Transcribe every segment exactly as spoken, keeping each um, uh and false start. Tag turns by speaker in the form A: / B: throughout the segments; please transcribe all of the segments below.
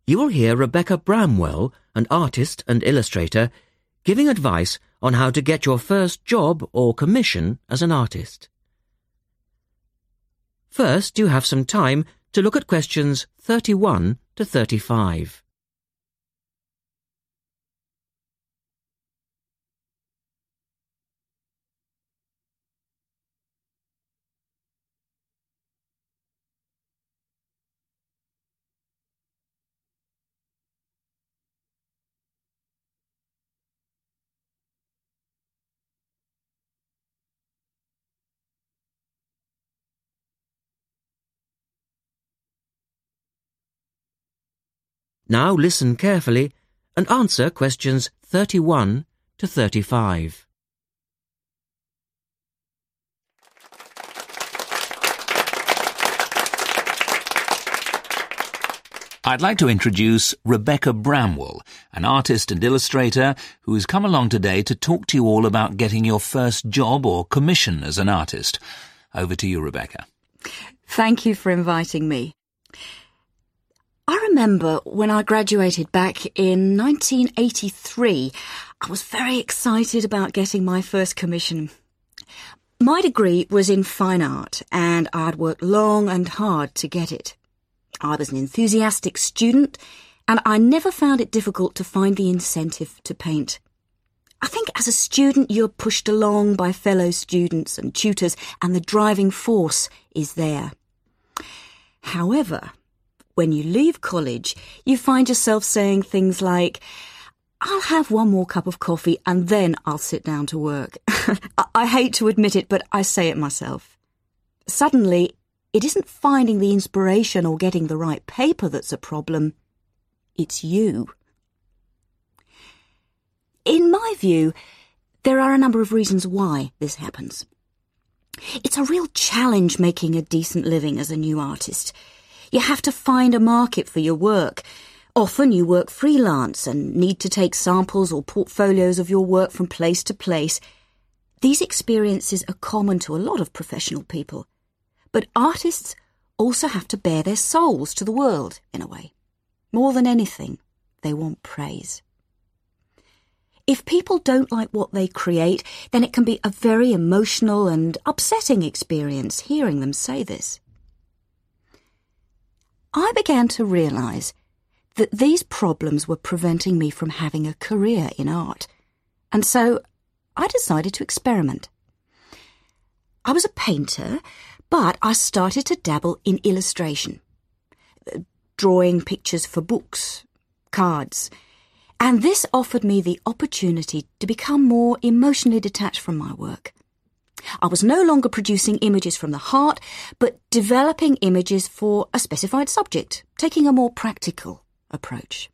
A: you will hear Rebecca Bramwell, an artist and illustrator, giving advice on how to get your first job or commission as an artist. First, you have some time to look at questions thirty-one to thirty-five. Now listen carefully and answer questions thirty-one to thirty-five.
B: I'd like to introduce Rebecca Bramwell, an artist and illustrator who has come along today to talk to you all about getting your first job or commission as an artist. Over to you, Rebecca.
C: Thank you for inviting me. I remember when I graduated back in nineteen eighty-three, I was very excited about getting my first commission. My degree was in fine art, and I'd worked long and hard to get it. I was an enthusiastic student, and I never found it difficult to find the incentive to paint. I think as a student you're pushed along by fellow students and tutors, and the driving force is there. However, when you leave college, you find yourself saying things like, I'll have one more cup of coffee and then I'll sit down to work. I hate to admit it, but I say it myself. Suddenly, it isn't finding the inspiration or getting the right paper that's a problem. It's you. In my view, there are a number of reasons why this happens. It's a real challenge making a decent living as a new artist. You have to find a market for your work. Often you work freelance and need to take samples or portfolios of your work from place to place. These experiences are common to a lot of professional people. But artists also have to bare their souls to the world, in a way. More than anything, they want praise. If people don't like what they create, then it can be a very emotional and upsetting experience hearing them say this. I began to realise that these problems were preventing me from having a career in art, and so I decided to experiment. I was a painter, but I started to dabble in illustration, drawing pictures for books, cards, and this offered me the opportunity to become more emotionally detached from my work. I was no longer producing images from the heart, but developing images for a specified subject, taking a more practical approach.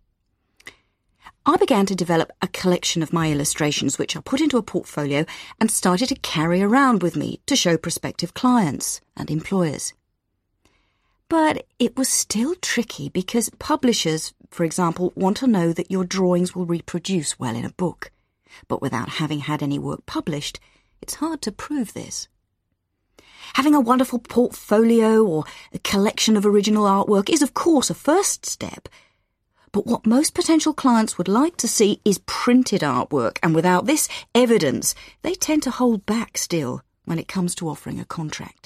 C: I began to develop a collection of my illustrations, which I put into a portfolio and started to carry around with me to show prospective clients and employers. But it was still tricky because publishers, for example, want to know that your drawings will reproduce well in a book. But without having had any work published, it's hard to prove this. Having a wonderful portfolio or a collection of original artwork is, of course, a first step. But what most potential clients would like to see is printed artwork, and without this evidence, they tend to hold back still when it comes to offering a contract.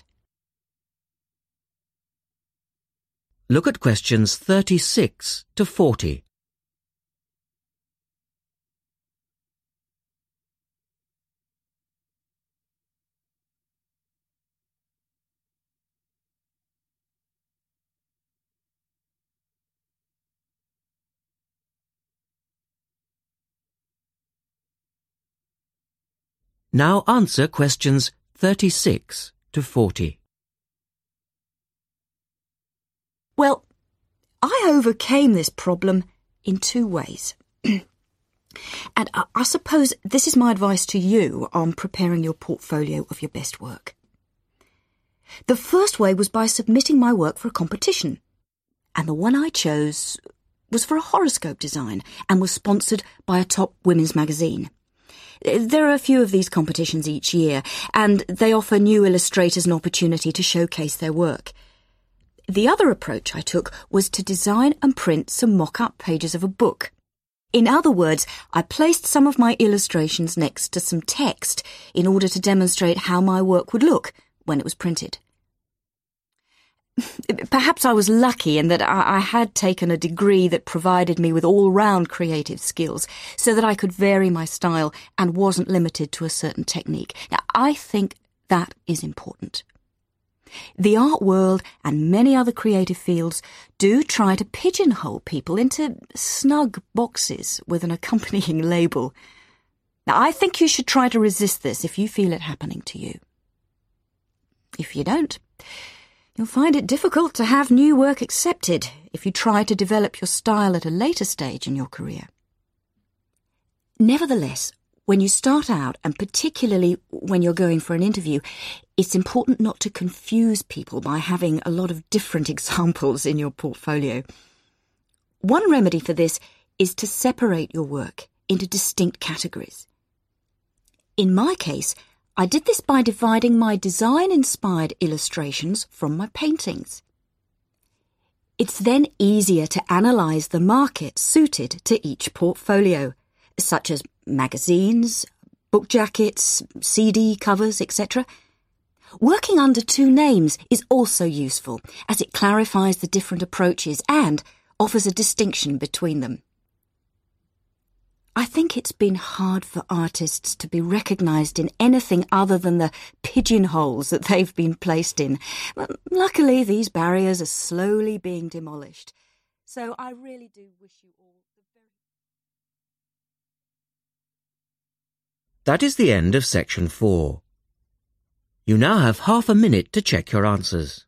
A: Look at questions thirty-six to forty. Now answer questions thirty-six to forty.
C: Well, I overcame this problem in two ways. And I, I suppose this is my advice to you on preparing your portfolio of your best work. The first way was by submitting my work for a competition. And the one I chose was for a horoscope design and was sponsored by a top women's magazine. There are a few of these competitions each year, and they offer new illustrators an opportunity to showcase their work. The other approach I took was to design and print some mock-up pages of a book. In other words, I placed some of my illustrations next to some text in order to demonstrate how my work would look when it was printed. Perhaps I was lucky in that I, I had taken a degree that provided me with all-round creative skills so that I could vary my style and wasn't limited to a certain technique. Now, I think that is important. The art world and many other creative fields do try to pigeonhole people into snug boxes with an accompanying label. Now, I think you should try to resist this if you feel it happening to you. If you don't, you'll find it difficult to have new work accepted if you try to develop your style at a later stage in your career. Nevertheless, when you start out, and particularly when you're going for an interview, it's important not to confuse people by having a lot of different examples in your portfolio. One remedy for this is to separate your work into distinct categories. In my case, I did this by dividing my design-inspired illustrations from my paintings. It's then easier to analyse the market suited to each portfolio, such as magazines, book jackets, C D covers, et cetera. Working under two names is also useful, as it clarifies the different approaches and offers a distinction between them. I think it's been hard for artists to be recognised in anything other than the pigeonholes that they've been placed in. But luckily, these barriers are slowly being demolished. So I really do wish you all the very...
A: That is the end of section four. You now have half a minute to check your answers.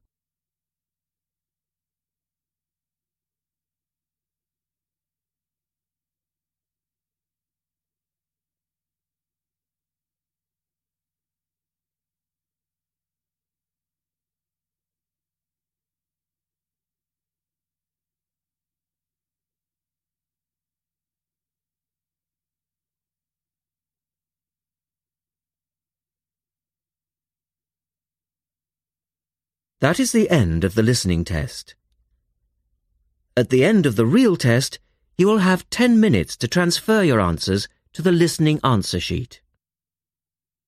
A: That is the end of the listening test. At the end of the real test, you will have ten minutes to transfer your answers to the listening answer sheet.